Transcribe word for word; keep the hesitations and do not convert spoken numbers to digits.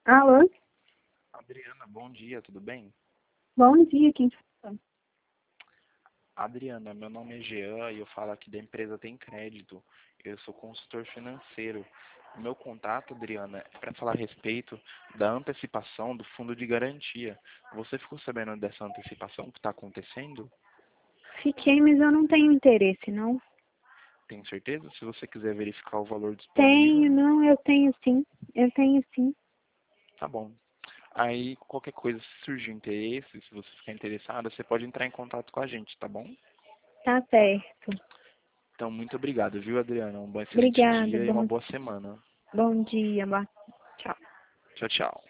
Alô? Adriana, bom dia, tudo bem? Bom dia, quem fala? Adriana, meu nome é Jean e eu falo aqui da empresa Tem Crédito. Eu sou consultor financeiro. O meu contato, Adriana, é para falar a respeito da antecipação do fundo de garantia. Você ficou sabendo dessa antecipação que está acontecendo? Fiquei, mas eu não tenho interesse, não. Tem certeza? Se você quiser verificar o valor disponível, Tenho, não, eu tenho sim. Eu tenho sim. tá bom. Aí, qualquer coisa, se surgir interesse, se você ficar interessada, você pode entrar em contato com a gente, tá bom? Tá certo. Então, muito obrigado, viu, Adriana? Um bom excelente Obrigada, dia e uma bom, boa semana. bom dia, boa... tchau. Tchau, tchau.